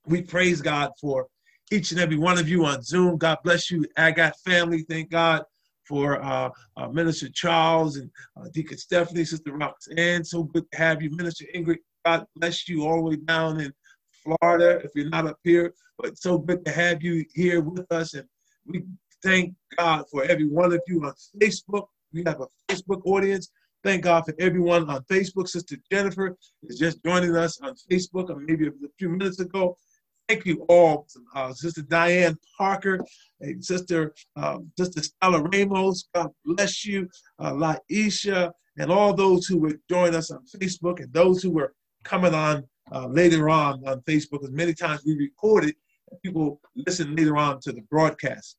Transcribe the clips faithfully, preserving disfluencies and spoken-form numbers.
we praise God for each and every one of you on Zoom. God bless you, Agat family. Thank God for uh, uh, Minister Charles and uh, Deacon Stephanie, Sister Roxanne. So good to have you. Minister Ingrid, God bless you all the way down in Florida, if you're not up here. But so good to have you here with us. And we thank God for every one of you on Facebook. We have a Facebook audience. Thank God for everyone on Facebook. Sister Jennifer is just joining us on Facebook, or maybe a few minutes ago. Thank you all, uh, Sister Diane Parker, and Sister um, Sister Stella Ramos. God bless you, uh, Laisha, and all those who would join us on Facebook, and those who were coming on uh, later on on Facebook. Because many times we record it, and people listen later on to the broadcast.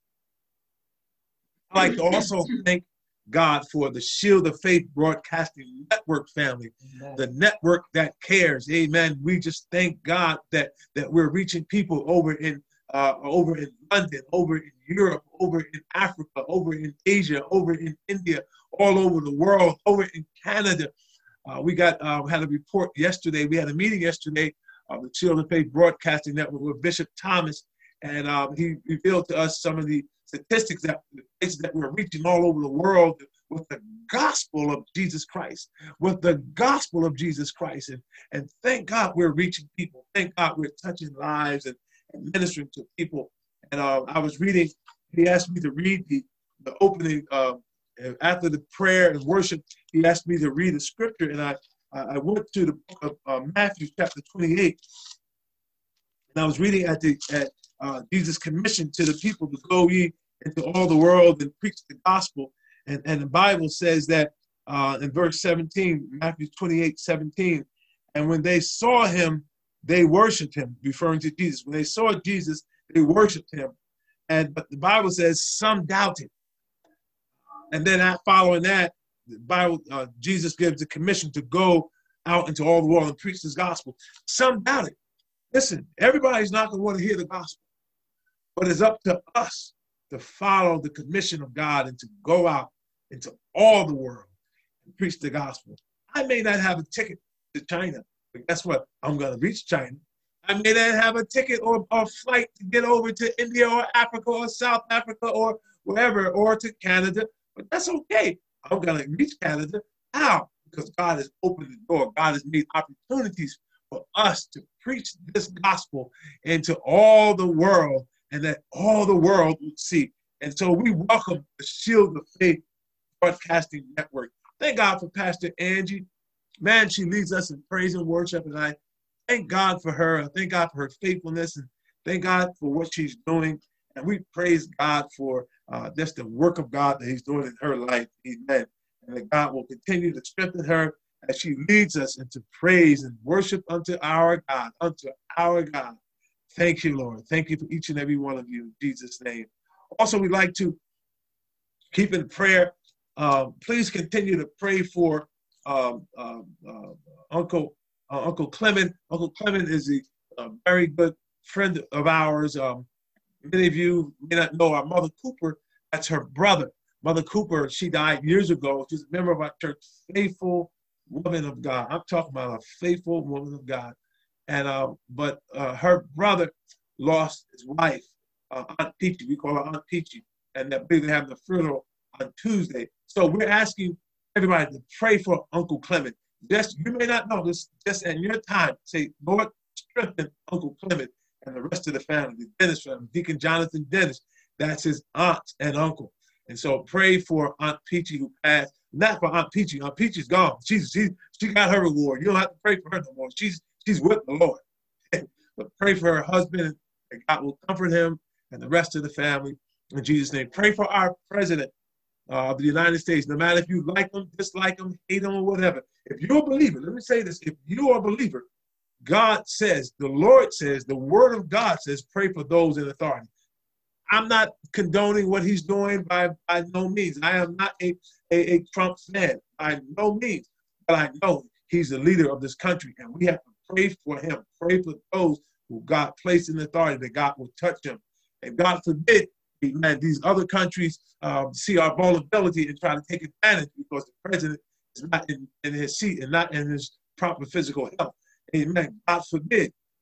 I'd like to also thank God for the Shield of Faith Broadcasting Network family, Amen. The network that cares. Amen. We just thank God that that we're reaching people over in uh, over in London, over in Europe, over in Africa, over in Asia, over in India, all over the world, over in Canada. Uh, we got uh, had a report yesterday. We had a meeting yesterday of the Shield of Faith Broadcasting Network with Bishop Thomas, and um, he revealed to us some of the statistics that the places that we're reaching all over the world with the gospel of Jesus Christ, with the gospel of Jesus Christ. And, and thank God we're reaching people. Thank God we're touching lives and, and ministering to people. And uh, I was reading, he asked me to read the, the opening, uh, after the prayer and worship, he asked me to read the scripture. And I, I went to the book of uh, Matthew chapter twenty-eight. And I was reading at the, at, Uh, Jesus' commission to the people to go ye into all the world and preach the gospel. And, and the Bible says that uh, in verse seventeen, Matthew twenty-eight, seventeen, and when they saw him, they worshiped him, referring to Jesus. When they saw Jesus, they worshiped him. And but the Bible says some doubted. And then following that, the Bible, uh, Jesus gives the commission to go out into all the world and preach this gospel. Some doubted. Listen, everybody's not going to want to hear the gospel. But it's up to us to follow the commission of God and to go out into all the world and preach the gospel. I may not have a ticket to China, but guess what? I'm going to reach China. I may not have a ticket or a flight to get over to India or Africa or South Africa or wherever, or to Canada, but that's okay. I'm going to reach Canada. How? Because God has opened the door. God has made opportunities for us to preach this gospel into all the world, and that all the world would see. And so we welcome the Shield of Faith Broadcasting Network. Thank God for Pastor Angie. Man, she leads us in praise and worship, and I thank God for her. I thank God for her faithfulness, and thank God for what she's doing. And we praise God for uh, just the work of God that he's doing in her life. Amen. And that God will continue to strengthen her as she leads us into praise and worship unto our God, unto our God. Thank you, Lord. Thank you for each and every one of you in Jesus' name. Also, we'd like to keep in prayer. Uh, please continue to pray for um, uh, uh, Uncle uh, Uncle Clement. Uncle Clement is a, a very good friend of ours. Um, many of you may not know our Mother Cooper. That's her brother. Mother Cooper, she died years ago. She's a member of our church, faithful woman of God. I'm talking about a faithful woman of God. And uh, but uh, her brother lost his wife, uh, Aunt Peachy. We call her Aunt Peachy, and they're going to have the funeral on Tuesday. So we're asking everybody to pray for Uncle Clement. Just you may not know this. Just in your time, say, Lord, strengthen Uncle Clement and the rest of the family, the Dennis family, Deacon Jonathan Dennis. That's his aunt and uncle. And so pray for Aunt Peachy who passed. Not for Aunt Peachy. Aunt Peachy's gone. She's she she got her reward. You don't have to pray for her no more. She's She's with the Lord. But pray for her husband, and God will comfort him and the rest of the family in Jesus' name. Pray for our president uh, of the United States. No matter if you like him, dislike him, hate him, or whatever. If you're a believer, let me say this. If you are a believer, God says, the Lord says, the word of God says, pray for those in authority. I'm not condoning what he's doing by, by no means. I am not a, a, a Trump fan by no means. But I know he's the leader of this country, and we have to pray for him. Pray for those who God placed in authority, that God will touch them. And God forbid, amen, these other countries um, see our vulnerability and try to take advantage because the president is not in, in his seat and not in his proper physical health. Amen. God forbid.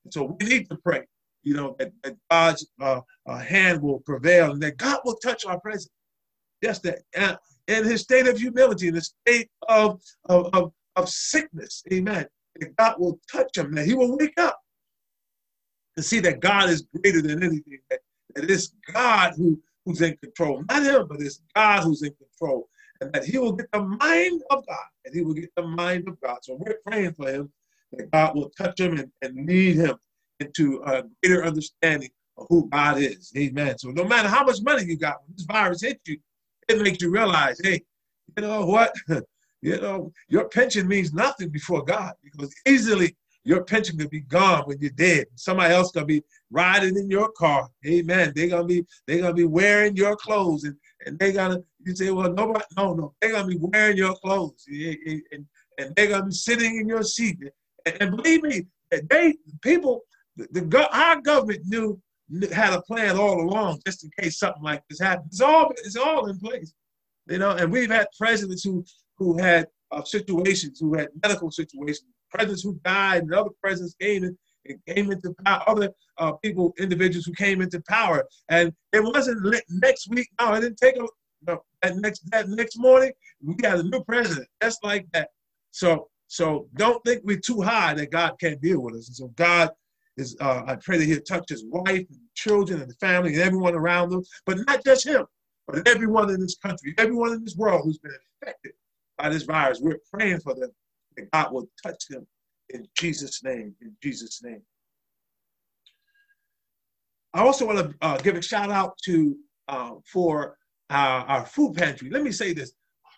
And so we need to pray, you know, that, that God's uh, uh, hand will prevail and that God will touch our president. Yes, that uh, in his state of humility, in the state of, of, of, of sickness, amen, that God will touch him, that he will wake up and see that God is greater than anything, that, that it's God who, who's in control. Not him, but it's God who's in control. And that he will get the mind of God, and he will get the mind of God. So we're praying for him, that God will touch him and, and lead him into a greater understanding of who God is. Amen. So no matter how much money you got, when this virus hits you, it makes you realize, hey, you know what? you know, your pension means nothing before God, because easily your pension could be gone when you're dead. Somebody else gonna be riding in your car. Amen. They're gonna be they're gonna be wearing your clothes, and, and they're gonna you say, well, nobody, no, no, they're gonna be wearing your clothes, and, and, and they're gonna be sitting in your seat. And, and believe me, they people, the, the our government knew had a plan all along, just in case something like this happened. It's all it's all in place, you know. And we've had presidents who who had uh, situations, who had medical situations, presidents who died, and other presidents came in and came into power. Other uh, people, individuals who came into power, and it wasn't next week. No, it didn't take a no, that next that next morning. We got a new president, just like that. So so don't think we're too high that God can't deal with us. And so God is. Uh, I pray that He'll touch his wife and children and the family and everyone around them, but not just him, but everyone in this country, everyone in this world who's been affected by this virus. We're praying for them, that God will touch them in Jesus' name, in Jesus' name. I also want to uh, give a shout out to, uh, for our, our food pantry. Let me say this.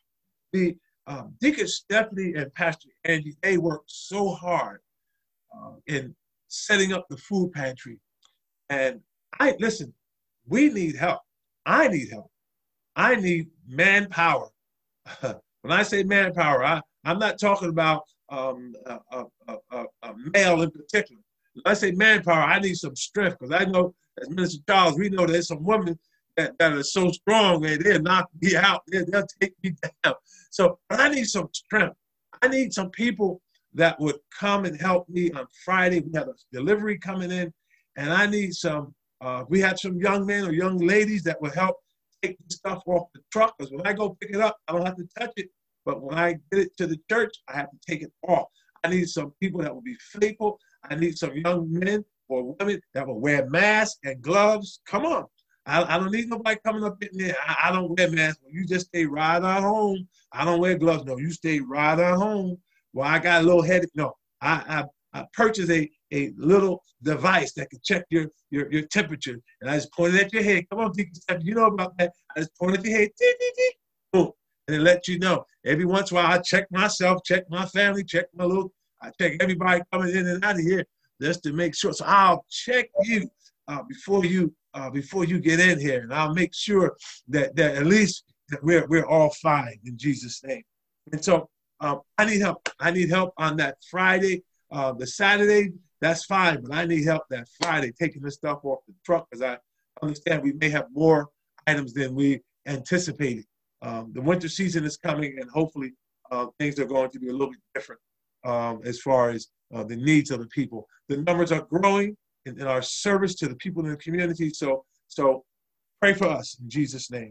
The um, Deacon Stephanie and Pastor Angie, they worked so hard uh, in setting up the food pantry. And I, listen, we need help. I need help. I need manpower. When I say manpower, I, I'm not talking about um, a, a, a, a male in particular. When I say manpower, I need some strength, because I know, as Minister Charles, we know there's some women that, that are so strong and they'll knock me out. They'll, they'll take me down. So I need some strength. I need some people that would come and help me on Friday. We have a delivery coming in, and I need some, uh, we had some young men or young ladies that would help take the stuff off the truck, because when I go pick it up, I don't have to touch it. But when I get it to the church, I have to take it off. I need some people that will be faithful. I need some young men or women that will wear masks and gloves. Come on. I, I don't need nobody coming up in there. I, I don't wear masks. Well, you just stay right on home. I don't wear gloves. No, you stay right on home. Well, I got a little headache. No, I, I, I purchased a, a little device that can check your, your, your temperature. And I just pointed at your head. Come on, Deacon Steph, you know about that. I just pointed at your head. Dee, dee, dee. Boom. And it let you know. Every once in a while, I check myself, check my family, check my little, I check everybody coming in and out of here just to make sure. So I'll check you uh, before you uh, before you get in here, and I'll make sure that, that at least that we're, we're all fine in Jesus' name. And so um, I need help. I need help on that Friday. Uh, the Saturday, that's fine, but I need help that Friday taking this stuff off the truck, because I understand we may have more items than we anticipated. Um, the winter season is coming, and hopefully uh, things are going to be a little bit different um, as far as uh, the needs of the people. The numbers are growing in, in our service to the people in the community, so, so pray for us in Jesus' name.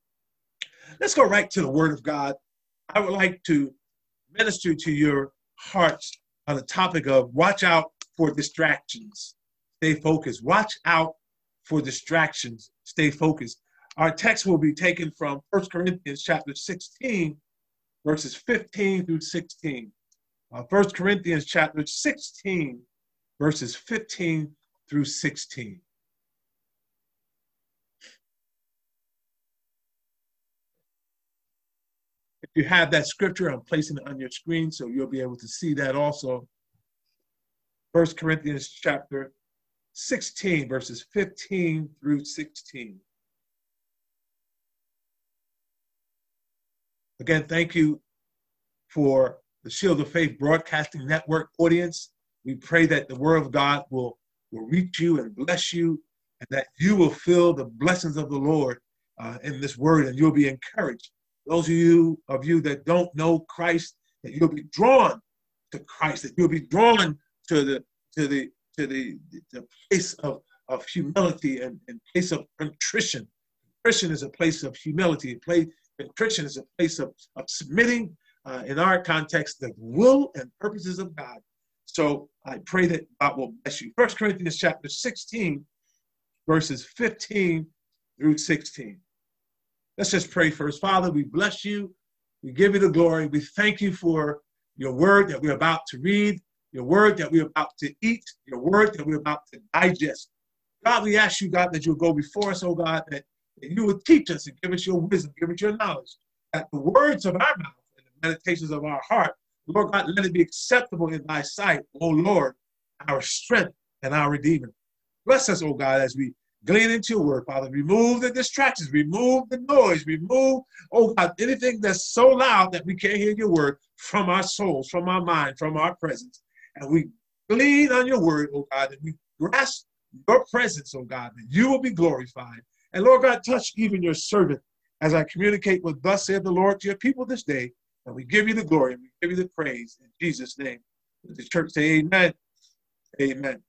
Let's go right to the Word of God. I would like to minister to your hearts on the topic of watch out for distractions. Stay focused. Watch out for distractions. Stay focused. Our text will be taken from First Corinthians chapter sixteen, verses fifteen through sixteen. Uh, First Corinthians chapter sixteen, verses fifteen through sixteen. If you have that scripture, I'm placing it on your screen so you'll be able to see that also. First Corinthians chapter sixteen, verses fifteen through sixteen. Again, thank you for the Shield of Faith Broadcasting Network audience. We pray that the Word of God will, will reach you and bless you, and that you will feel the blessings of the Lord uh, in this Word, and you'll be encouraged. Those of you, of you that don't know Christ, that you'll be drawn to Christ, that you'll be drawn to the, to the, to the, the place of, of humility and, and place of contrition. Contrition is a place of humility. A place, contrition is a place of, of submitting, uh, in our context, the will and purposes of God. So I pray that God will bless you. First Corinthians chapter sixteen, verses fifteen through sixteen. Let's just pray first. Father, we bless you. We give you the glory. We thank you for your word that we're about to read, your word that we're about to eat, your word that we're about to digest. God, we ask you, God, that you'll go before us, oh God, that, that you will teach us and give us your wisdom, give us your knowledge, that the words of our mouth and the meditations of our heart, Lord God, let it be acceptable in thy sight, oh Lord, our strength and our Redeemer. Bless us, oh God, as we glean into your word, Father. Remove the distractions, remove the noise, remove, oh God, anything that's so loud that we can't hear your word from our souls, from our mind, from our presence. And we glean on your word, oh God, and we grasp your presence, oh God, that you will be glorified. And Lord God, touch even your servant as I communicate with thus saith the Lord to your people this day. And we give you the glory and we give you the praise in Jesus' name. Let the church say amen. Amen.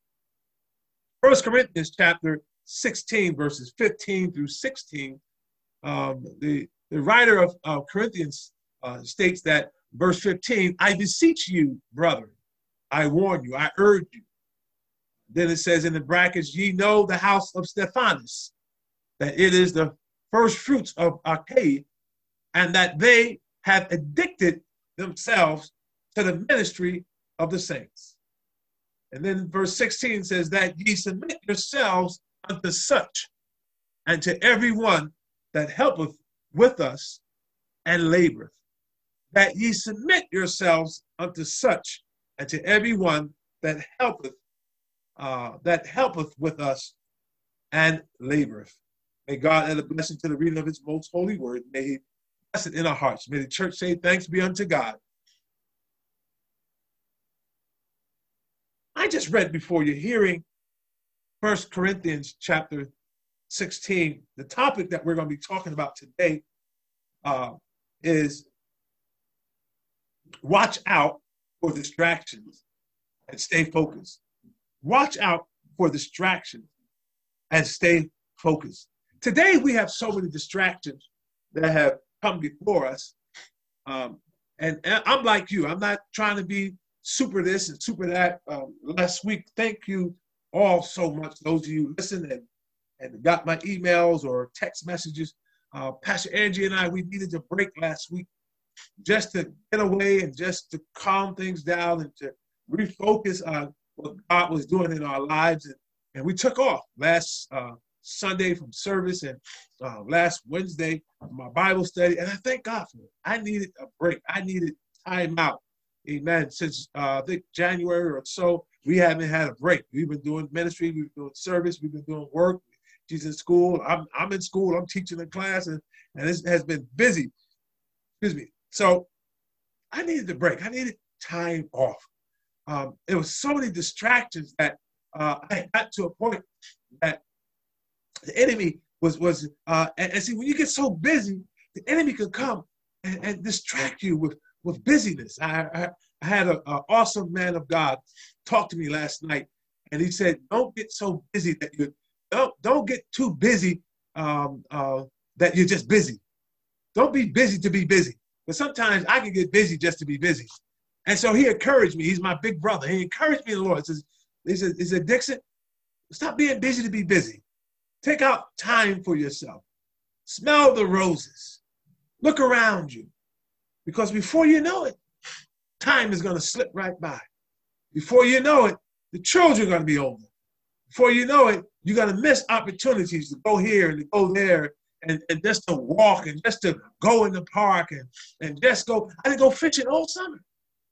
First Corinthians chapter sixteen, verses fifteen through sixteen. Um, the, the writer of, of Corinthians uh, states that, verse fifteen, I beseech you, brethren, I warn you, I urge you. Then it says in the brackets, ye know the house of Stephanus, that it is the first fruits of Achaia, and that they have addicted themselves to the ministry of the saints. And then verse sixteen says that ye submit yourselves unto such, and to every one that helpeth with us and laboreth, that ye submit yourselves unto such, and to every one that helpeth, uh, that helpeth with us and laboreth. May God add a blessing to the reading of his most holy word. May he bless it in our hearts. May the church say, thanks be unto God. I just read before you, hearing First Corinthians chapter sixteen. The topic that we're going to be talking about today uh, is watch out for distractions and stay focused. Watch out for distractions and stay focused. Today, we have so many distractions that have come before us. Um, and, and I'm like you. I'm not trying to be super this and super that. Um, last week, thank you all so much, those of you who listened and, and got my emails or text messages. Uh, Pastor Angie and I, we needed a break last week just to get away and just to calm things down and to refocus on what God was doing in our lives. And, and we took off last uh, Sunday from service and uh, last Wednesday from my Bible study. And I thank God for it. I needed a break. I needed time out. Amen. Since uh, I think January or so, we haven't had a break. We've been doing ministry, we've been doing service, we've been doing work. She's in school. I'm I'm in school. I'm teaching a class, and, and this has been busy. Excuse me. So I needed a break. I needed time off. Um, there was so many distractions that uh, I got to a point that the enemy was was uh, and, and see, when you get so busy, the enemy could come and, and distract you with with busyness. I, I, I had an awesome man of God talk to me last night, and he said, "Don't get so busy that you don't don't get too busy um, uh, that you're just busy. Don't be busy to be busy. But sometimes I can get busy just to be busy." And so he encouraged me. He's my big brother. He encouraged me in the Lord. He says, he said, he said, Dixon, stop being busy to be busy. Take out time for yourself. Smell the roses. Look around you. Because before you know it, time is going to slip right by. Before you know it, the children are going to be older. Before you know it, you're going to miss opportunities to go here and to go there and, and just to walk and just to go in the park and, and just go. I didn't go fishing all summer.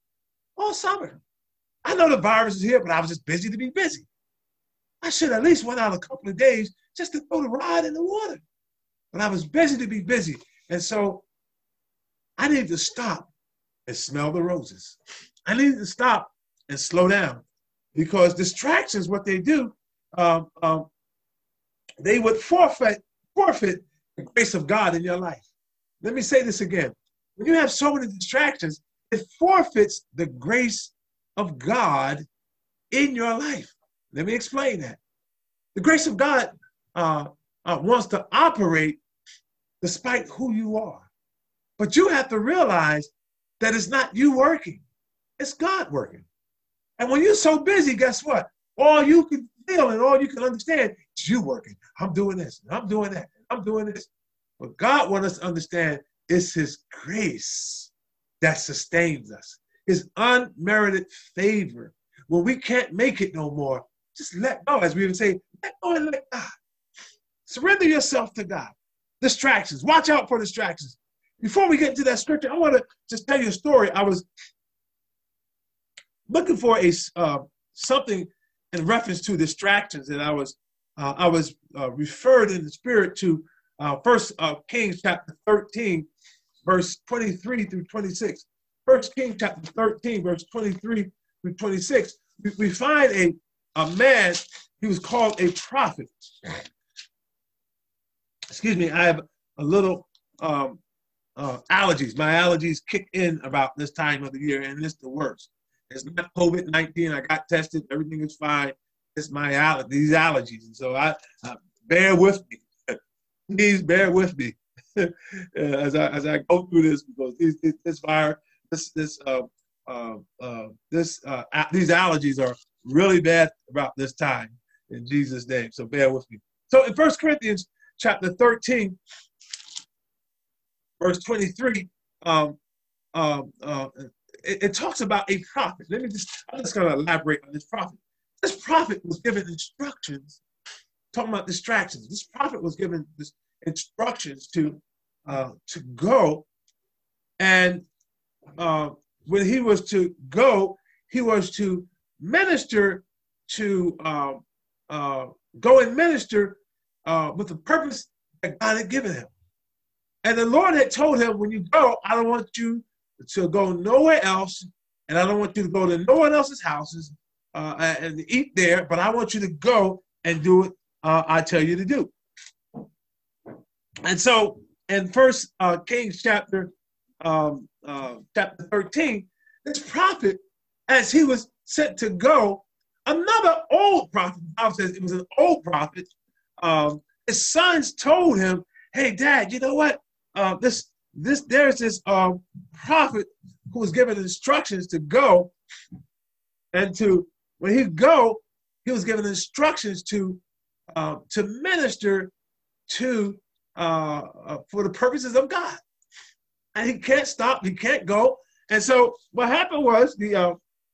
All summer. I know the virus is here, but I was just busy to be busy. I should at least went out a couple of days just to go to ride in the water. But I was busy to be busy. And so I needed to stop and smell the roses. I needed to stop and slow down, because distractions, what they do, um, um, they would forfeit, forfeit the grace of God in your life. Let me say this again. When you have so many distractions, it forfeits the grace of God in your life. Let me explain that. The grace of God uh, uh, wants to operate despite who you are. But you have to realize that it's not you working. It's God working. And when you're so busy, guess what? All you can feel and all you can understand is you working. I'm doing this. I'm doing that. I'm doing this. What God wants us to understand is his grace that sustains us. His unmerited favor. When we can't make it no more, just let go. As we would say, let go and let God. Surrender yourself to God. Distractions. Watch out for distractions. Before we get into that scripture, I want to just tell you a story. I was looking for a uh, something in reference to distractions, and I was uh, I was uh, referred in the spirit to uh, First uh, Kings chapter thirteen, verse twenty-three through twenty-six. First Kings chapter thirteen, verse twenty-three through twenty-six. We, we find a a man. He was called a prophet. Excuse me. I have a little um, uh, allergies. My allergies kick in about this time of the year, and it's the worst. It's not COVID nineteen. I got tested. Everything is fine. It's my allergies, these allergies. And so I, uh, bear with me. Please bear with me as I as I go through this, because this this virus, this this uh, uh, uh, this uh, these allergies are really bad about this time. In Jesus' name. So bear with me. So in First Corinthians chapter thirteen, verse twenty-three, um, um, uh, It, it talks about a prophet. Let me just, I'm just going to elaborate on this prophet. This prophet was given instructions, talking about distractions. This prophet was given this instructions to uh, to go, and uh, when he was to go, he was to minister to, uh, uh, go and minister uh, with the purpose that God had given him. And the Lord had told him, when you go, I don't want you to go nowhere else, and I don't want you to go to no one else's houses uh, and eat there, but I want you to go and do what uh, I tell you to do. And so in First uh, Kings chapter, um, uh, chapter thirteen, this prophet, as he was sent to go, another old prophet, the Bible says it was an old prophet, um, his sons told him, hey, Dad, you know what? Uh, this This there's this um, prophet who was given instructions to go, and to when he go, he was given instructions to uh, to minister to uh, uh, for the purposes of God, and he can't stop, he can't go. And so what happened was the uh,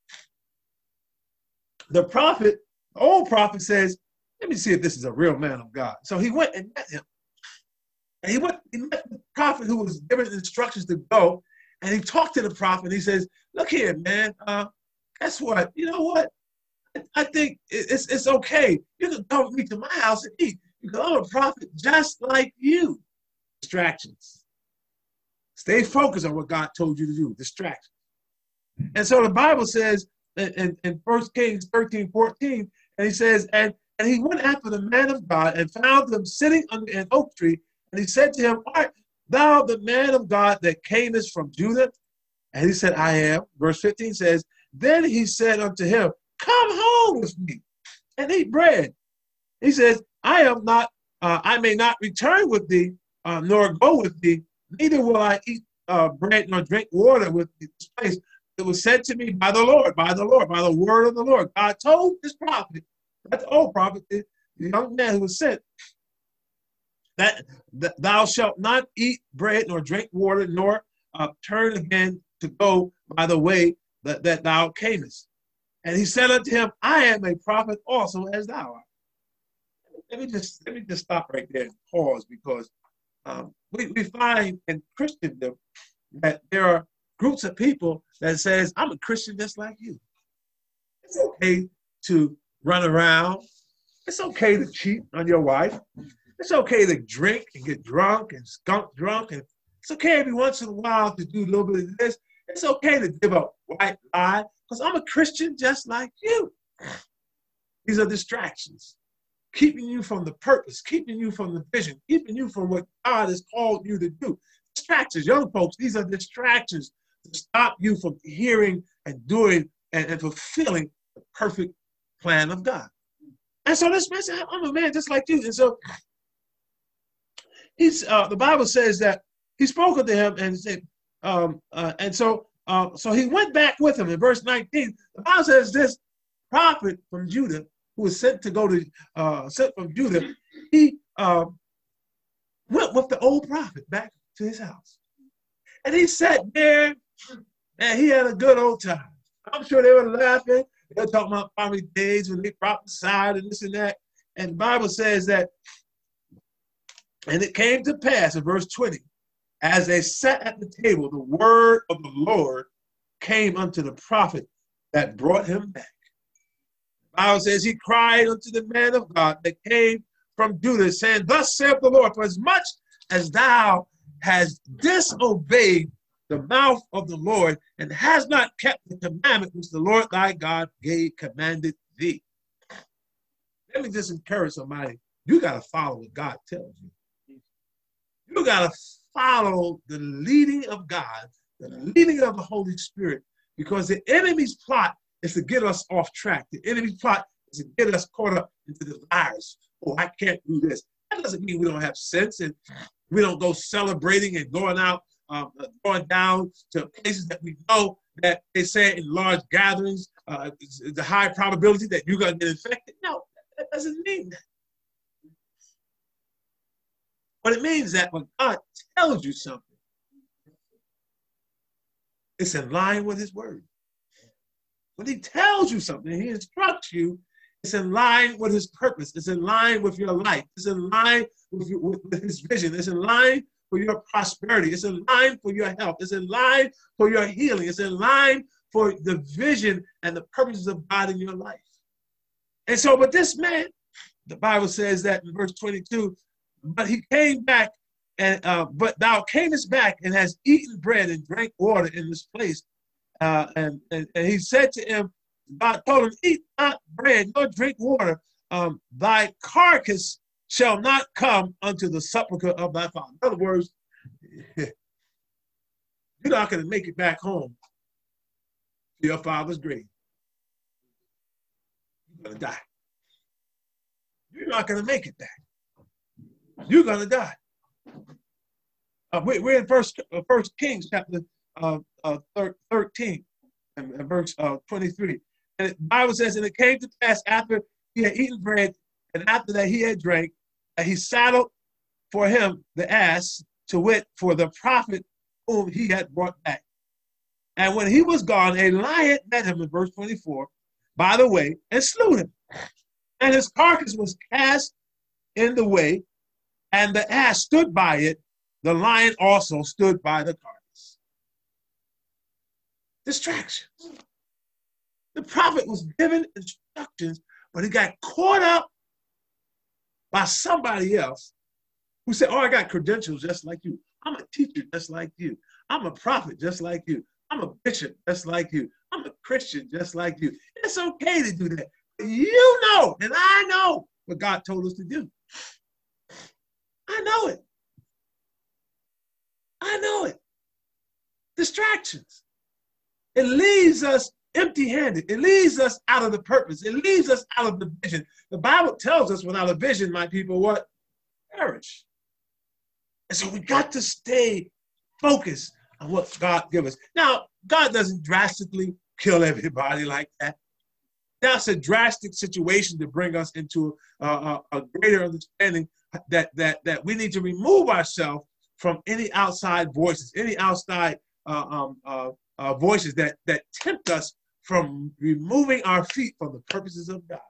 the prophet, the old prophet says, "Let me see if this is a real man of God." So he went and met him. And he went, he met the prophet who was given instructions to go, and he talked to the prophet. He says, look here, man, uh, guess what? You know what? I, I think it's, it's okay. You can come with me to my house and eat, because I'm a prophet just like you. Distractions. Stay focused on what God told you to do. Distractions. And so the Bible says in, in, in First Kings thirteen, fourteen, and he says, and, and he went after the man of God and found him sitting under an oak tree. And he said to him, art thou the man of God that camest from Judah? And he said, I am. Verse fifteen says, then he said unto him, come home with me and eat bread. He says, I am not, uh, I may not return with thee, uh, nor go with thee, neither will I eat uh, bread nor drink water with thee. This place, it was said to me by the Lord, by the Lord, by the word of the Lord. God told this prophet, that's the old prophet, the young man who was sent, That, that thou shalt not eat bread nor drink water, nor uh, turn again to go by the way that, that thou camest. And he said unto him, I am a prophet also as thou art. Let me just let me just stop right there and pause, because um, we, we find in Christendom that there are groups of people that says, I'm a Christian just like you. It's okay to run around. It's okay to cheat on your wife. It's okay to drink and get drunk and skunk drunk. And it's okay every once in a while to do a little bit of this. It's okay to give a white lie, because I'm a Christian just like you. These are distractions, keeping you from the purpose, keeping you from the vision, keeping you from what God has called you to do. Distractions, young folks, these are distractions to stop you from hearing and doing and, and fulfilling the perfect plan of God. And so this man said, I'm a man just like you. And so he's uh, the Bible says that he spoke unto him and said, um, uh, and so uh, so he went back with him in verse nineteen. The Bible says this prophet from Judah, who was sent to go to uh, sent from Judah, he uh, went with the old prophet back to his house. And he sat there and he had a good old time. I'm sure they were laughing. They were talking about family days when they prophesied and this and that. And the Bible says that, and it came to pass in verse twenty, as they sat at the table, the word of the Lord came unto the prophet that brought him back. The Bible says he cried unto the man of God that came from Judah, saying, thus saith the Lord, for as much as thou hast disobeyed the mouth of the Lord, and has not kept the commandment which the Lord thy God gave commanded thee. Let me just encourage somebody. You got to follow what God tells you. You got to follow the leading of God, the leading of the Holy Spirit, because the enemy's plot is to get us off track. The enemy's plot is to get us caught up into the lies. Oh, I can't do this. That doesn't mean we don't have sense and we don't go celebrating and going out, um, going down to places that we know that they say in large gatherings, uh, the high probability that you're going to get infected. No, that doesn't mean that. But it means that when God tells you something, it's in line with his word. When he tells you something, he instructs you, it's in line with his purpose. It's in line with your life. It's in line with, your, with his vision. It's in line for your prosperity. It's in line for your health. It's in line for your healing. It's in line for the vision and the purposes of God in your life. And so, but this man, the Bible says that in verse twenty-two, but he came back, and uh, but thou camest back and hast eaten bread and drank water in this place. Uh, and, and, and he said to him, God told him, eat not bread, nor drink water. Um, thy carcass shall not come unto the sepulchre of thy father. In other words, you're not going to make it back home to your father's grave. You're going to die. You're not going to make it back. You're going to die. Uh, we, we're in First, uh, First Kings chapter uh, uh, thirteen and, and verse uh, twenty-three. And the Bible says, and it came to pass after he had eaten bread, and after that he had drank, that he saddled for him the ass, to wit, for the prophet whom he had brought back. And when he was gone, a lion met him in verse twenty-four by the way and slew him. And his carcass was cast in the way, and the ass stood by it. The lion also stood by the carcass. Distractions. The prophet was given instructions, but he got caught up by somebody else who said, oh, I got credentials just like you. I'm a teacher just like you. I'm a prophet just like you. I'm a bishop just like you. I'm a Christian just like you. It's okay to do that. You know, and I know what God told us to do. I know it. I know it. Distractions. It leaves us empty-handed. It leaves us out of the purpose. It leaves us out of the vision. The Bible tells us without a vision, my people, what? Perish. And so we got to stay focused on what God gives us. Now, God doesn't drastically kill everybody like that. That's a drastic situation to bring us into a, a, a greater understanding that, that, that we need to remove ourselves from any outside voices, any outside uh, um, uh, uh, voices that, that tempt us from removing our feet from the purposes of God.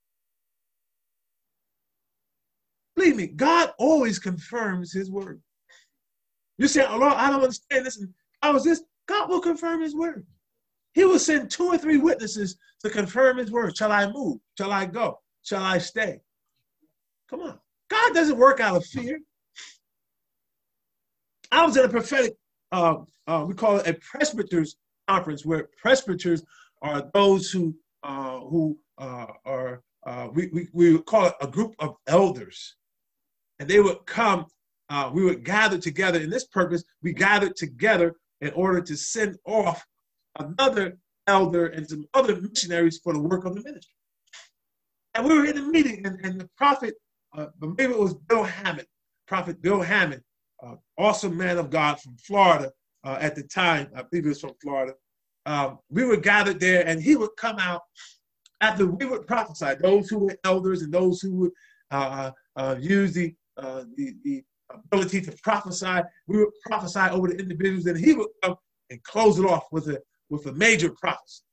Believe me, God always confirms his word. You say, oh, Lord, I don't understand this. And how is this? God will confirm his word. He will send two or three witnesses to confirm his word. Shall I move? Shall I go? Shall I stay? Come on. God doesn't work out of fear. I was at a prophetic, uh, uh, we call it a presbyters conference, where presbyters are those who uh, who uh, are, uh, we, we, we would call it a group of elders. And they would come, uh, we would gather together. In this purpose, we gathered together in order to send off another elder and some other missionaries for the work of the ministry. And we were in the meeting, and, and the prophet, uh, maybe it was Bill Hammond, Prophet Bill Hammond, uh, awesome man of God from Florida uh, at the time. I believe he was from Florida. Um, we were gathered there, and he would come out after we would prophesy. Those who were elders and those who would uh, uh, use the, uh, the the ability to prophesy, we would prophesy over the individuals, and he would come and close it off with a with a major prophecy.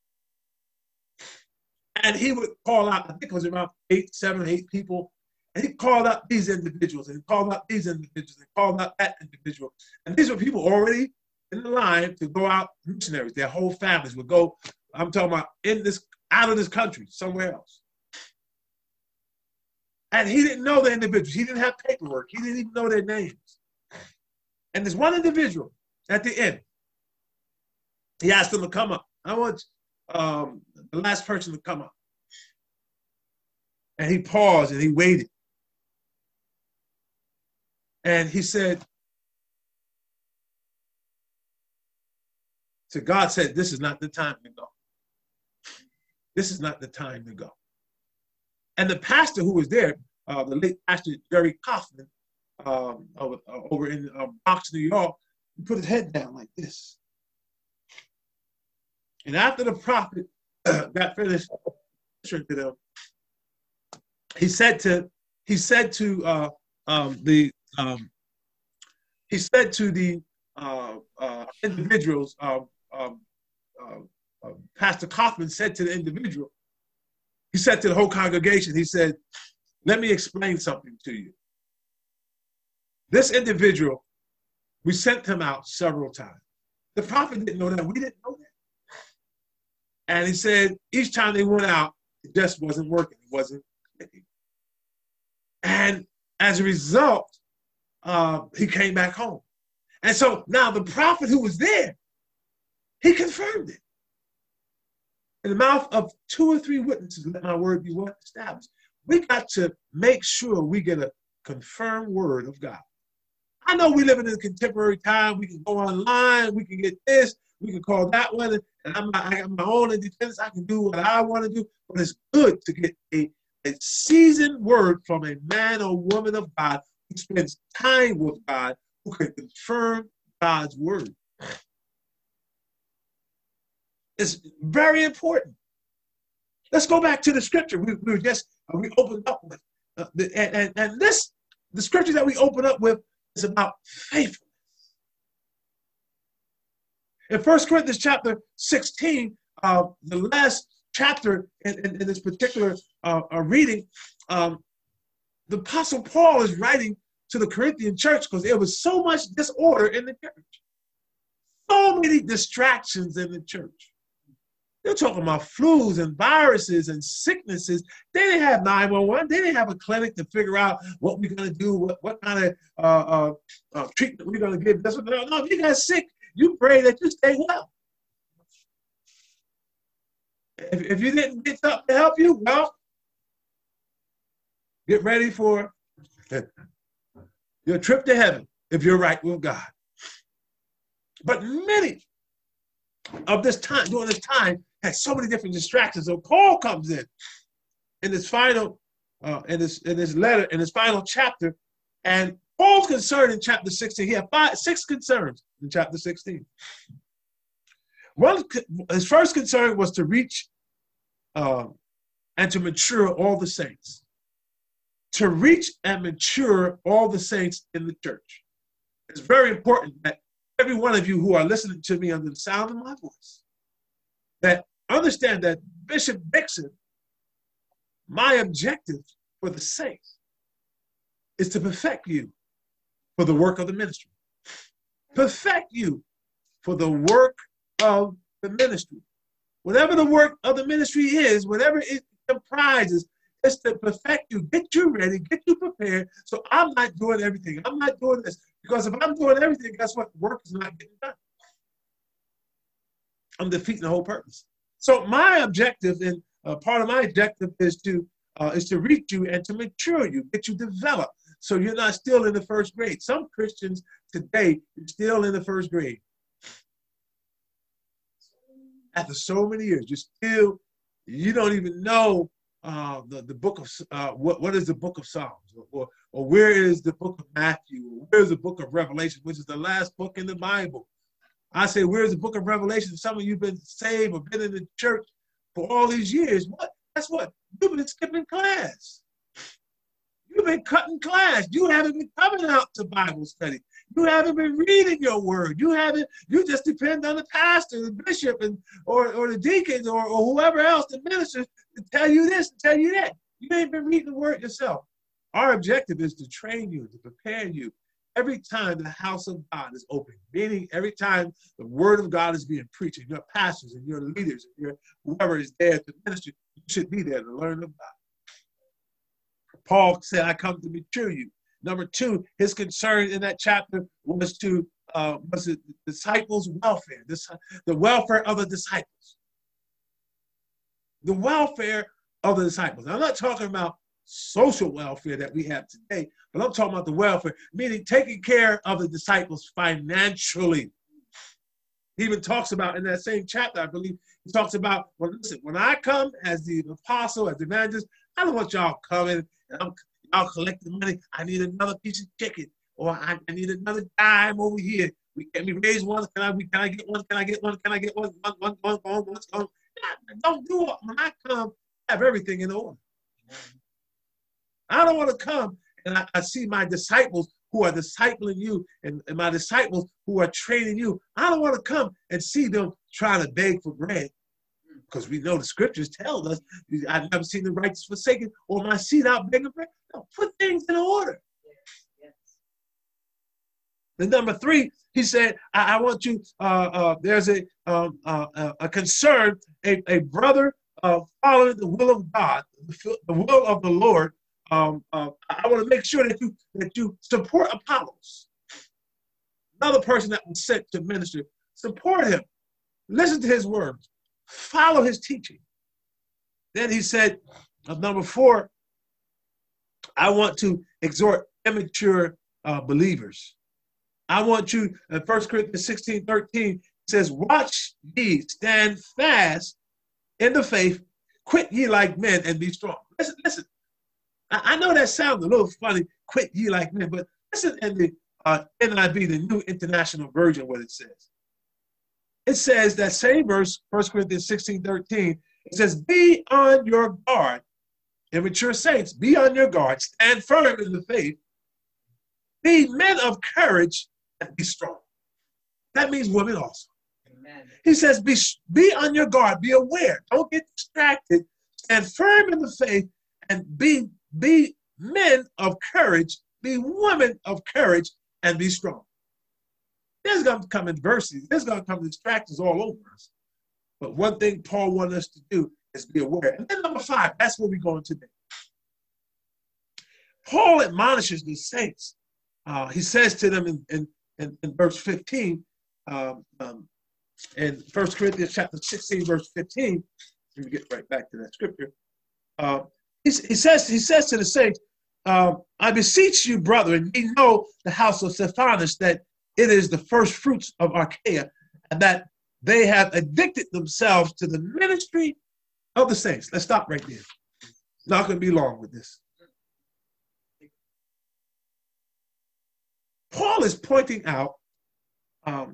And he would call out, I think it was around eight, seven, eight people, and he called out these individuals, and he called out these individuals, and called out that individual. And these were people already in the line to go out missionaries. Their whole families would go, I'm talking about in this, out of this country, somewhere else. And he didn't know the individuals. He didn't have paperwork. He didn't even know their names. And there's one individual at the end. He asked them to come up. I want um, the last person to come up. And he paused and he waited. And he said, so God said, this is not the time to go. This is not the time to go. And the pastor who was there, uh, the late Pastor Jerry Kaufman, um, over, uh, over in uh, Bronx, New York, he put his head down like this. And after the prophet got finished to them, he said to he said to uh, um, the um, he said to the uh, uh, individuals. Uh, um, uh, uh, Pastor Kaufman said to the individual. He said to the whole congregation. He said, "Let me explain something to you. This individual, we sent him out several times. The prophet didn't know that. We didn't know that. And he said, each time they went out, it just wasn't working. It wasn't working. And as a result, uh, he came back home. And so now the prophet who was there, he confirmed it. In the mouth of two or three witnesses, let my word be what established. We got to make sure we get a confirmed word of God. I know we live in a contemporary time. We can go online. We can get this. We can call that one. And I'm not, I got my own independence. I can do what I want to do. But it's good to get a, a seasoned word from a man or woman of God who spends time with God, who can confirm God's word. It's very important. Let's go back to the scripture we, we were just uh, we opened up with, uh, the, and, and and this the scripture that we open up with is about faithfulness. In First Corinthians chapter sixteen, uh, the last chapter in, in, in this particular uh, uh, reading, um, the Apostle Paul is writing to the Corinthian church because there was so much disorder in the church, so many distractions in the church. They're talking about flus and viruses and sicknesses. They didn't have nine one one. They didn't have a clinic to figure out what we're going to do, what, what kind of uh, uh, uh, treatment we're going to give. That's what, no, if you got sick, you pray that you stay well. If, if you didn't get something to help you, well, get ready for your trip to heaven if you're right with God. But many of this time, during this time, had so many different distractions. So Paul comes in in this final, uh, in this in this letter, in this final chapter, and Paul's concern in chapter sixteen. He had five, six concerns in chapter sixteen. One, his first concern was to reach uh, and to mature all the saints. To reach and mature all the saints in the church. It's very important that every one of you who are listening to me under the sound of my voice, that understand that Bishop Dixon, my objective for the saints is to perfect you for the work of the ministry. Perfect you for the work of the ministry. Whatever the work of the ministry is, whatever it comprises, it's to perfect you, get you ready, get you prepared. So I'm not doing everything. I'm not doing this. Because if I'm doing everything, guess what? Work is not getting done. I'm defeating the whole purpose. So my objective, and uh, part of my objective is to uh, is to reach you and to mature you, get you developed, so you're not still in the first grade. Some Christians today are still in the first grade. After so many years, you're still, you don't even know uh, the, the book of, uh, what, what is the book of Psalms? Or, or, or where is the book of Matthew? Or where is the book of Revelation, which is the last book in the Bible? I say, where's the book of Revelation? Some of you have been saved or been in the church for all these years. What? That's what? You've been skipping class. You've been cutting class. You haven't been coming out to Bible study. You haven't been reading your word. You haven't, you just depend on the pastor, the bishop, and or, or the deacons or, or whoever else, the ministers, to tell you this, to tell you that. You ain't been reading the word yourself. Our objective is to train you, to prepare you. Every time the house of God is open, meaning every time the word of God is being preached, and your pastors and your leaders and your whoever is there at the ministry, you should be there to learn of God. Paul said, I come to mature you. Number two, his concern in that chapter was to uh, was the disciples' welfare, this, the welfare of the disciples. The welfare of the disciples. Now, I'm not talking about social welfare that we have today, but I'm talking about the welfare, meaning taking care of the disciples financially. He even talks about in that same chapter, I believe, he talks about, well, listen, when I come as the apostle, as the evangelist, I don't want y'all coming and I'm y'all collecting money. I need another piece of chicken, or I, I need another dime over here. We can we raise one? Can I? Can I get one? Can I get one? Can I get one? One, one, one, one, one, one. Don't do it. When I come, have everything in order. I don't want to come and I, I see my disciples who are discipling you and, and my disciples who are training you. I don't want to come and see them trying to beg for bread, because we know the scriptures tell us, I've never seen the righteous forsaken or my seed out begging bread. No, put things in order. Yes. And number three, he said, I, I want you, uh, uh, there's a, um, uh, a concern, a, a brother uh, following the will of God, the, the will of the Lord. Um, uh, I want to make sure that you that you support Apollos, another person that was sent to minister. Support him. Listen to his words. Follow his teaching. Then he said, uh, number four, I want to exhort immature uh, believers. I want you, in First Corinthians sixteen, thirteen, it says, watch ye, stand fast in the faith, quit ye like men and be strong. Listen, listen. I know that sounds a little funny, quit ye like men, but listen in the uh, N I V, the New International Version, what it says. It says that same verse, First Corinthians sixteen, thirteen, it says, be on your guard, immature saints, be on your guard, stand firm in the faith, be men of courage, and be strong. That means women also. Amen. He says, be, be on your guard, be aware, don't get distracted, stand firm in the faith, and be Be men of courage, be women of courage, and be strong. There's going to come adversity. There's going to come distractions all over us. But one thing Paul wanted us to do is be aware. And then number five, that's where we're going today. Paul admonishes the saints. Uh, he says to them in, in, in, in verse fifteen, um, um, in First Corinthians chapter sixteen, verse fifteen, let me get right back to that scripture. Uh, He, he says, he says to the saints, uh, I beseech you, brethren, ye know the house of Stephanus, that it is the first fruits of Achaia, and that they have addicted themselves to the ministry of the saints. Let's stop right there. Not going to be long with this. Paul is pointing out um,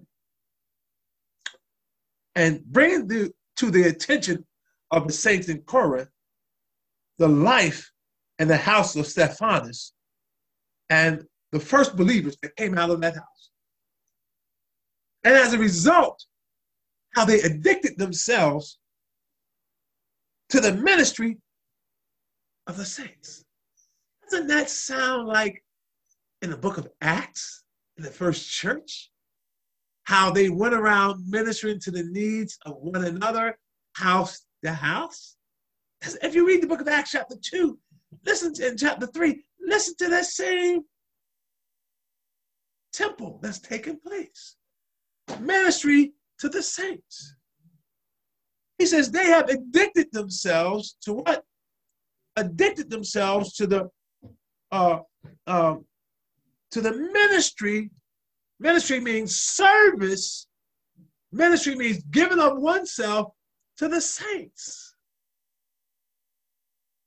and bringing the, to the attention of the saints in Corinth the life and the house of Stephanus and the first believers that came out of that house. And as a result, how they addicted themselves to the ministry of the saints. Doesn't that sound like in the book of Acts, in the first church, how they went around ministering to the needs of one another, house to house? If you read the book of Acts chapter two, listen to in chapter three, listen to that same temple that's taking place. Ministry to the saints. He says they have addicted themselves to what? Addicted themselves to the uh, uh, to the ministry. Ministry means service. Ministry means giving of oneself to the saints.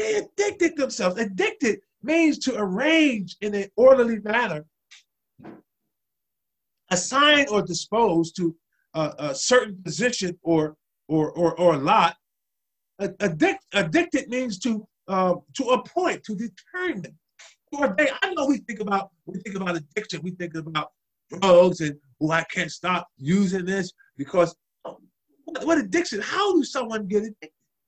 They addicted themselves. Addicted means to arrange in an orderly manner, assign or dispose to a, a certain position or or or, or lot. Addict, addicted means to uh, to appoint, to determine, to ordain. I know we think about we think about addiction. We think about drugs and oh, I can't stop using this because oh, what, what addiction? How do someone get addicted?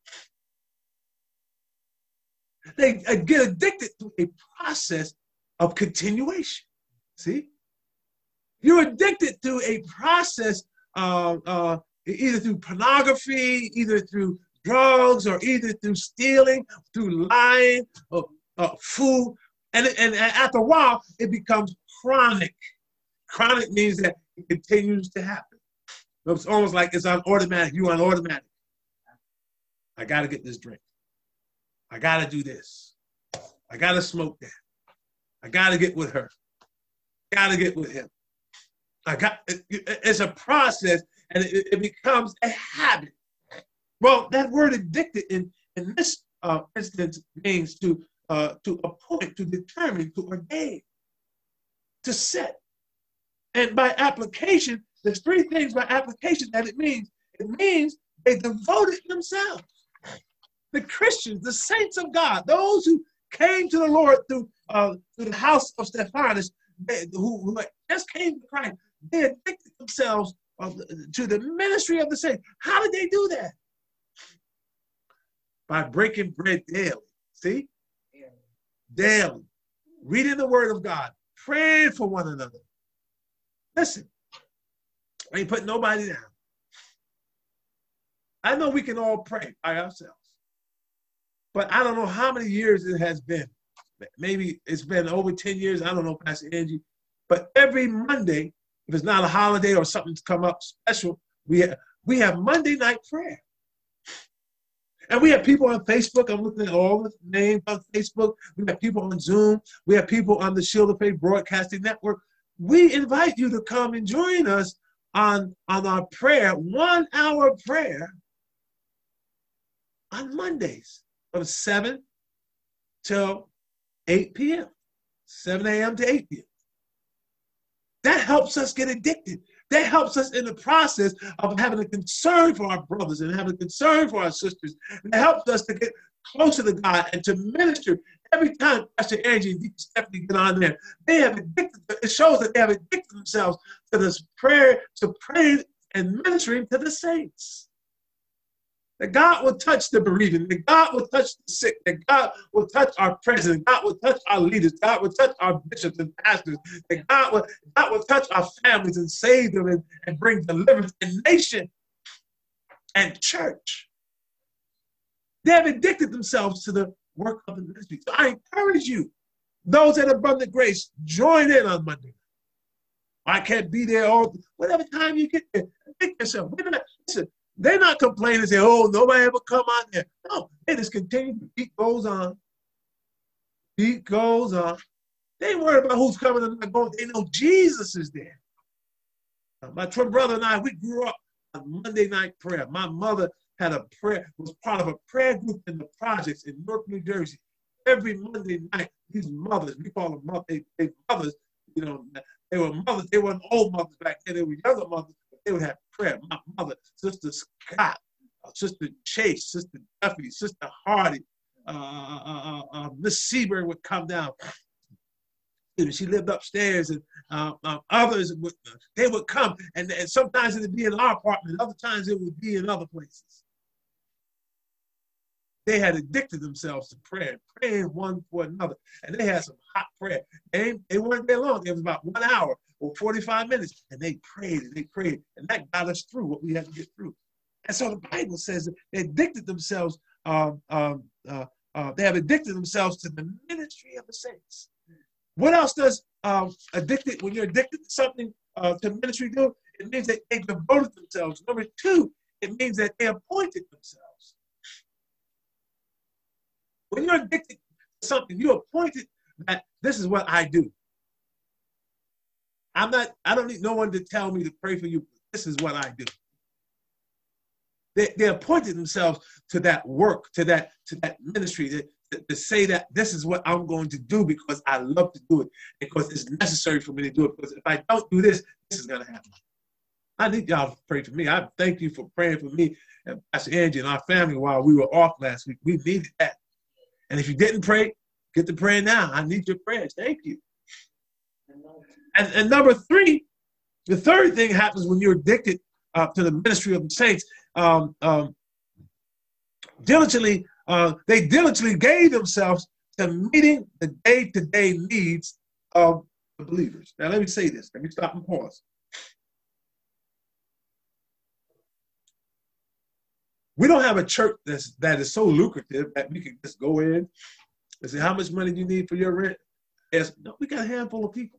They uh, get addicted to a process of continuation. See, you're addicted to a process of uh, either through pornography, either through drugs, or either through stealing, through lying, or uh, food, and, and, and after a while, it becomes chronic. Chronic means that it continues to happen. It's almost like it's on automatic. You're on automatic. I got to get this drink. I got to do this. I got to smoke that. I got to get with her. Got to get with him. I got. It, it, it's a process, and it, it becomes a habit. Well, that word addicted in, in this uh, instance means to uh, to appoint, to determine, to ordain, to set. And by application, there's three things by application that it means. It means they devoted themselves. The Christians, the saints of God, those who came to the Lord through, uh, through the house of Stephanus, they, who, who just came to Christ, they addicted themselves uh, to the ministry of the saints. How did they do that? By breaking bread daily. See? Daily. Reading the word of God. Praying for one another. Listen. I ain't putting nobody down. I know we can all pray by ourselves. But I don't know how many years it has been. Maybe it's been over ten years. I don't know, Pastor Angie. But every Monday, if it's not a holiday or something's come up special, we have, we have Monday night prayer. And we have people on Facebook. I'm looking at all the names on Facebook. We have people on Zoom. We have people on the Shield of Faith Broadcasting Network. We invite you to come and join us on, on our prayer, one hour prayer on Mondays from seven till eight p m seven a m to eight p m That helps us get addicted. That helps us in the process of having a concern for our brothers and having a concern for our sisters. That helps us to get closer to God and to minister. Every time Pastor Angie and Stephanie get on there, they have addicted. It shows that they have addicted themselves to this prayer, to praying and ministering to the saints. That God will touch the bereaved, that God will touch the sick, that God will touch our president, God will touch our leaders, God will touch our bishops and pastors, that God will, God will touch our families and save them and, and bring deliverance in nation and church. They have addicted themselves to the work of the ministry. So I encourage you, those at Abundant Grace, join in on Monday. I can't be there all, whatever time you get there, addict yourself. Listen, they're not complaining and say, oh, nobody ever come out there. No, they just continue. The beat goes on. Beat goes on. They ain't worried about who's coming and not going. They know Jesus is there. My twin brother and I, we grew up on Monday night prayer. My mother had a prayer, was part of a prayer group in the projects in Newark, New Jersey. Every Monday night, these mothers, we call them mothers, they, they mothers, you know, they were mothers. They weren't old mothers back then. They were younger mothers. They would have prayer. My mother, Sister Scott, uh, Sister Chase, Sister Duffy, Sister Hardy, uh, uh, uh, uh, Miss Seaburn would come down. She lived upstairs, and uh, uh, others would, they would come, and, and sometimes it would be in our apartment, other times it would be in other places. They had addicted themselves to prayer, praying one for another, and they had some hot prayer. They, they weren't there long. It was about one hour or forty-five minutes, and they prayed and they prayed, and that got us through what we had to get through. And so the Bible says that they addicted themselves, um, um, uh, uh, they have addicted themselves to the ministry of the saints. What else does um, addicted, when you're addicted to something, uh, to ministry do? It means that they devoted themselves. Number two, it means that they appointed themselves. When you're addicted to something, you're appointed that this is what I do. I'm not, I don't need no one to tell me to pray for you. This is what I do. They, they appointed themselves to that work, to that, to that ministry, to to say that this is what I'm going to do because I love to do it, because it's necessary for me to do it. Because if I don't do this, this is going to happen. I need y'all to pray for me. I thank you for praying for me and Pastor Angie and our family while we were off last week. We needed that. And if you didn't pray, get to praying now. I need your prayers. Thank you. And, and number three, the third thing happens when you're addicted uh, to the ministry of the saints. Um, um, diligently, uh, they diligently gave themselves to meeting the day-to-day needs of the believers. Now, let me say this. Let me stop and pause. We don't have a church that's, that is so lucrative that we can just go in and say, how much money do you need for your rent? Yes, no, we got a handful of people.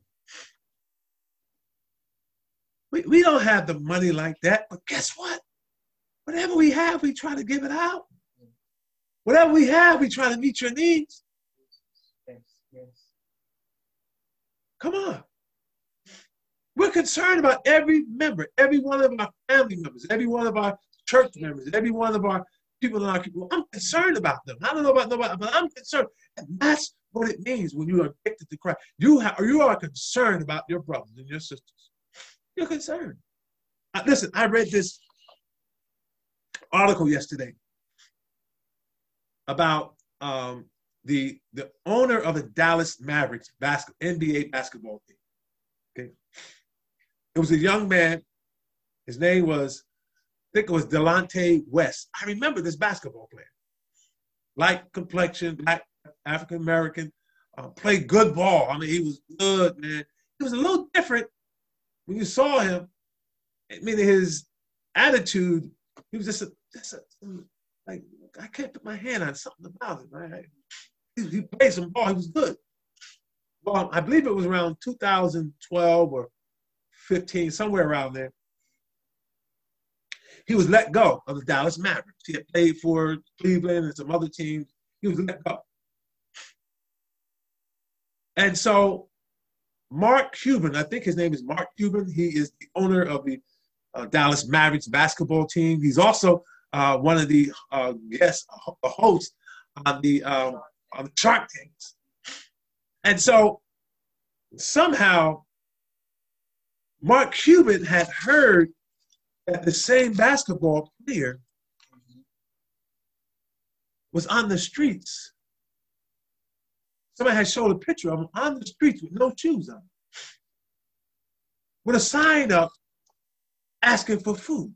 We, we don't have the money like that, but guess what? Whatever we have, we try to give it out. Whatever we have, we try to meet your needs. Yes, yes. Come on. We're concerned about every member, every one of our family members, every one of our church members, every one of our people in our people. I'm concerned about them. I don't know about nobody, but I'm concerned. And that's what it means when you are addicted to Christ. You, have, you are concerned about your brothers and your sisters. You're concerned. Uh, listen, I read this article yesterday about um, the, the owner of the Dallas Mavericks basket, N B A basketball team. Okay, it was a young man. His name was, I think it was Delonte West. I remember this basketball player. Light complexion, black, African American, uh, played good ball. I mean, he was good, man. He was a little different when you saw him. I mean, his attitude, he was just a, just a like, I can't put my hand on something about it, right? He, he played some ball. He was good. Well, I believe it was around two thousand twelve or fifteen, somewhere around there. He was let go of the Dallas Mavericks. He had played for Cleveland and some other teams. He was let go. And so Mark Cuban, I think his name is Mark Cuban. He is the owner of the uh, Dallas Mavericks basketball team. He's also uh, one of the uh, guest uh, hosts on the, um, on the Shark Tanks. And so somehow Mark Cuban had heard that the same basketball player was on the streets. Somebody had showed a picture of him on the streets with no shoes on, with a sign up asking for food.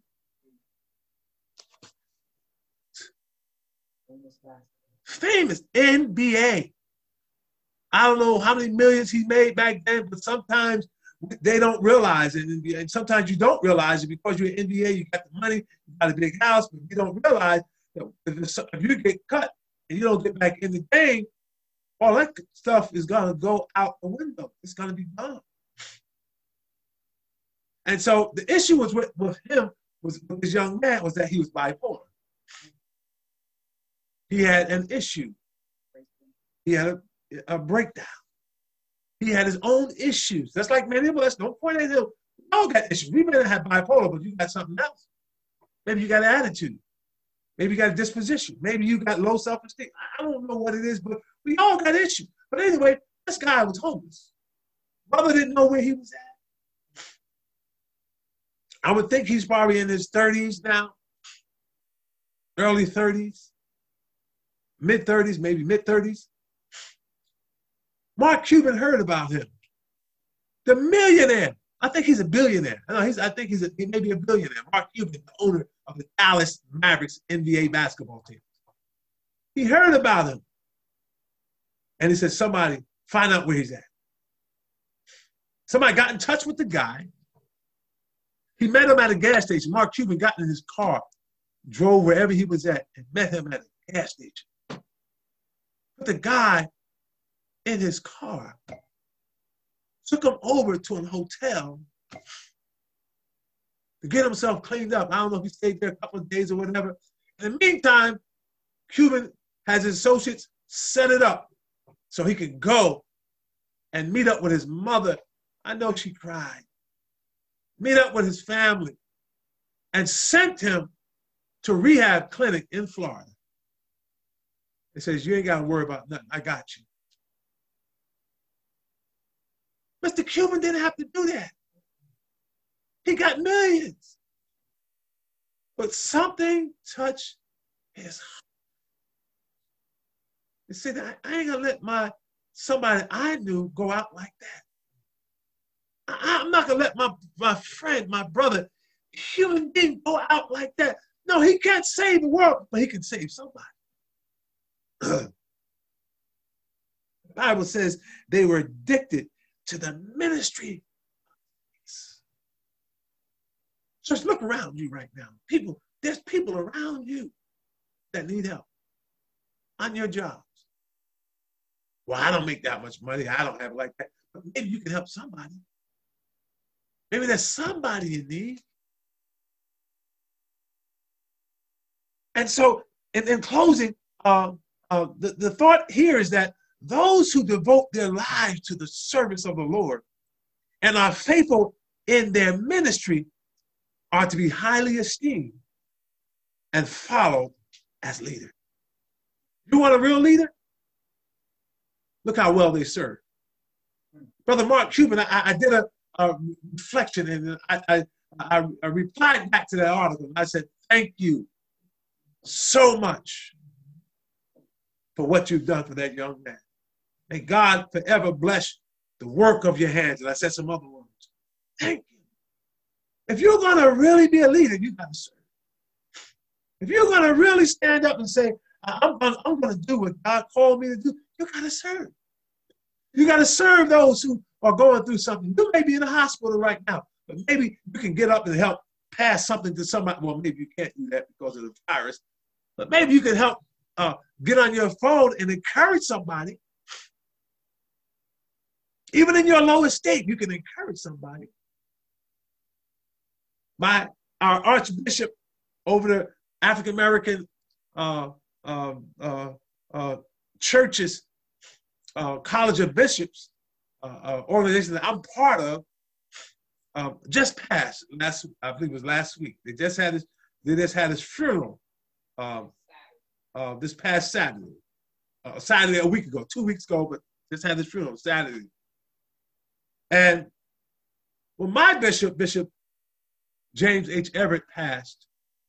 Famous N B A. I don't know how many millions he made back then, but sometimes they don't realize it. And sometimes you don't realize it because you're in N B A, you got the money, you got a big house, but you don't realize that if you get cut and you don't get back in the game, all that stuff is going to go out the window. It's going to be gone. And so the issue was with, with him, was with this young man, was that he was bipolar. He had an issue. He had a, a breakdown. He had his own issues. That's like many of us. Don't point at him. We all got issues. We may not have bipolar, but you got something else. Maybe you got an attitude. Maybe you got a disposition. Maybe you got low self-esteem. I don't know what it is, but we all got issues. But anyway, this guy was homeless. Brother didn't know where he was at. I would think he's probably in his thirties now, early thirties, mid-thirties, maybe mid-thirties. Mark Cuban heard about him. The millionaire. I think he's a billionaire. I know he's. I think he's a, he may be a billionaire. Mark Cuban, the owner of the Dallas Mavericks N B A basketball team. He heard about him. And he said, somebody find out where he's at. Somebody got in touch with the guy. He met him at a gas station. Mark Cuban got in his car, drove wherever he was at, and met him at a gas station. Put the guy in his car, took him over to a hotel to get himself cleaned up. I don't know if he stayed there a couple of days or whatever. In the meantime, Cuban has his associates set it up so he could go and meet up with his mother. I know she cried. Meet up with his family and sent him to a rehab clinic in Florida. It says, you ain't got to worry about nothing. I got you. Mister Cuban didn't have to do that. He got millions. But something touched his heart. He said, I, I ain't going to let my somebody I knew go out like that. I, I'm not going to let my, my friend, my brother, human being go out like that. No, he can't save the world, but he can save somebody. The Bible says they were addicted to the ministry. Just look around you right now. People, there's people around you that need help on your jobs. Well, I don't make that much money. I don't have it like that. But maybe you can help somebody. Maybe there's somebody in need. And so, in, in closing, uh, uh, the, the thought here is that those who devote their lives to the service of the Lord and are faithful in their ministry are to be highly esteemed and followed as leaders. You want a real leader? Look how well they serve. Brother Mark Cuban, I, I did a, a reflection and I, I, I, I replied back to that article. I said, thank you so much for what you've done for that young man. May God forever bless the work of your hands. And I said some other words. Thank you. If you're going to really be a leader, you got to serve. If you're going to really stand up and say, I'm going I'm to do what God called me to do, you got to serve. You got to serve those who are going through something. You may be in a hospital right now, but maybe you can get up and help pass something to somebody. Well, maybe you can't do that because of the virus, but maybe you can help uh, get on your phone and encourage somebody. Even in your lowest state, you can encourage somebody. My, our Archbishop over the African American uh, uh, uh, uh, churches, uh, College of Bishops, uh, uh, organization that I'm part of, uh, just passed last, I believe it was last week. They just had his, they just had his funeral um, uh, this past Saturday, uh, Saturday a week ago, two weeks ago, but just had his funeral Saturday. And when my bishop, Bishop James H. Everett, passed,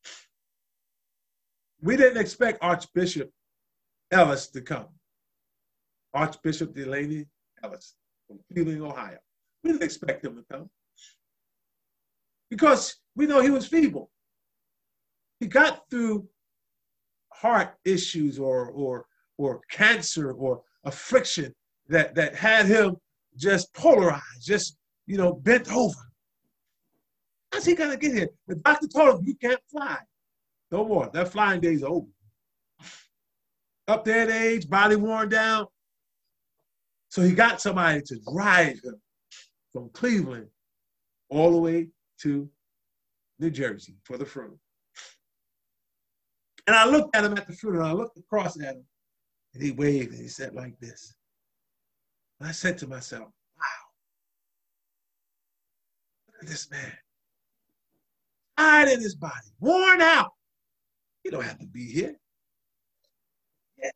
we didn't expect Archbishop Ellis to come. Archbishop Delaney Ellis from Cleveland, Ohio. We didn't expect him to come because we know he was feeble. He got through heart issues or, or, or cancer or affliction that, that had him just polarized, just, you know, bent over. How's he gonna get here? The doctor told him, you can't fly. No more. That flying days are over. Up there in age, body worn down. So he got somebody to drive him from Cleveland all the way to New Jersey for the funeral. And I looked at him at the funeral, and I looked across at him, and he waved and he said like this. And I said to myself, wow, look at this man. Tired in his body, worn out. He don't have to be here. Yet,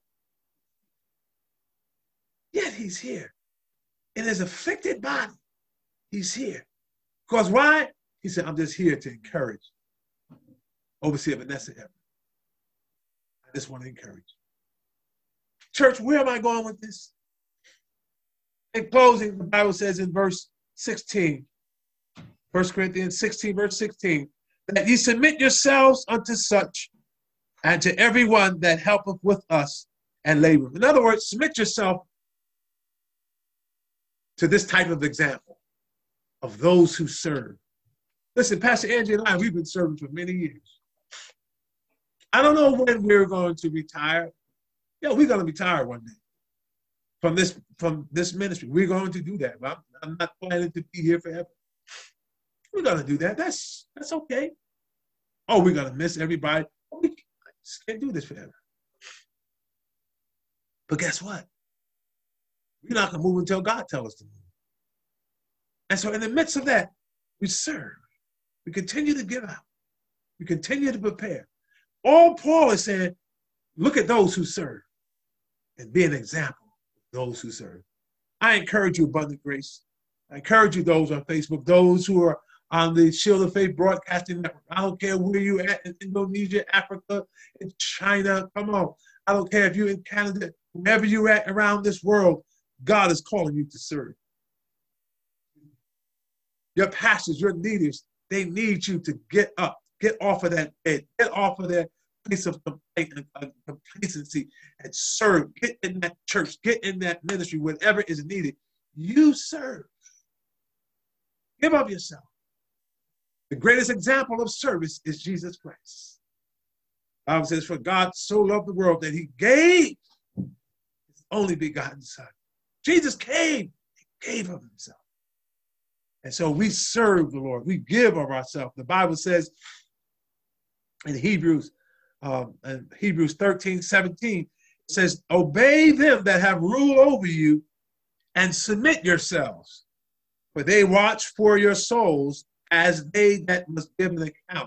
yet he's here. In his afflicted body, he's here. Because why? He said, I'm just here to encourage Overseer Vanessa Everett. I just want to encourage. Church, where am I going with this? In closing, the Bible says in verse sixteen, First Corinthians sixteen, verse sixteen, that ye submit yourselves unto such, and to everyone that helpeth with us and labor. In other words, submit yourself to this type of example of those who serve. Listen, Pastor Angie and I, we've been serving for many years. I don't know when we're going to retire. Yeah, we're going to retire one day from this, from this ministry. We're going to do that. I'm, I'm not planning to be here forever. We're going to do that. That's, that's okay. Oh, we're going to miss everybody. We just can't do this forever. But guess what? We're not going to move until God tells us to move. And so in the midst of that, we serve. We continue to give out. We continue to prepare. All Paul is saying, look at those who serve. and be an example of those who serve. I encourage you, Abundant Grace. I encourage you, those on Facebook, those who are on the Shield of Faith Broadcasting Network. I don't care where you're at in Indonesia, Africa, in China. Come on. I don't care if you're in Canada, wherever you're at around this world, God is calling you to serve. Your pastors, your leaders, they need you to get up, get off of that bed, get off of that place of complacency and serve. Get in that church, get in that ministry, whatever is needed. You serve. Give up yourself. The greatest example of service is Jesus Christ. The Bible says, for God so loved the world that he gave his only begotten son. Jesus came, he gave of himself. And so we serve the Lord. We give of ourselves. The Bible says in Hebrews, um, in Hebrews thirteen, seventeen, it says, obey them that have rule over you and submit yourselves, for they watch for your souls as they that must give an account,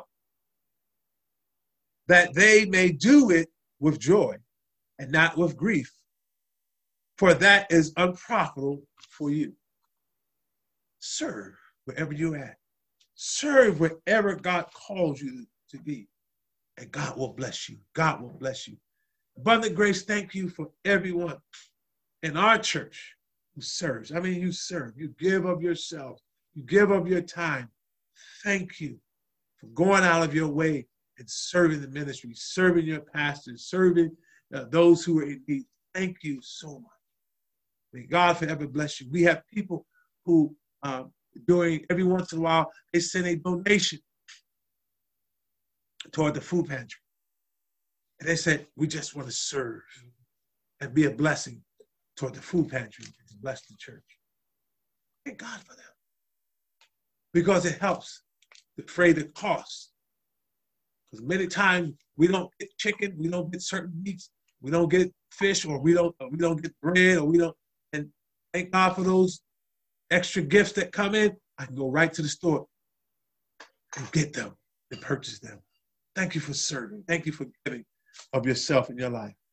that they may do it with joy and not with grief, for that is unprofitable for you. Serve wherever you're at. Serve wherever God calls you to be. And God will bless you. God will bless you. Abundant Grace, thank you for everyone in our church who serves. I mean, you serve. You give of yourself. You give of your time. Thank you for going out of your way and serving the ministry, serving your pastors, serving uh, those who are in need. Thank you so much. May God forever bless you. We have people who Um, during every once in a while, they send a donation toward the food pantry. And they said, we just want to serve and be a blessing toward the food pantry and bless the church. Thank God for them. Because it helps defray the cost. Because many times we don't get chicken, we don't get certain meats, we don't get fish, or we don't, or we don't get bread, or we don't, and thank God for those extra gifts that come in. I can go right to the store and get them and purchase them. Thank you for serving. Thank you for giving of yourself in your life.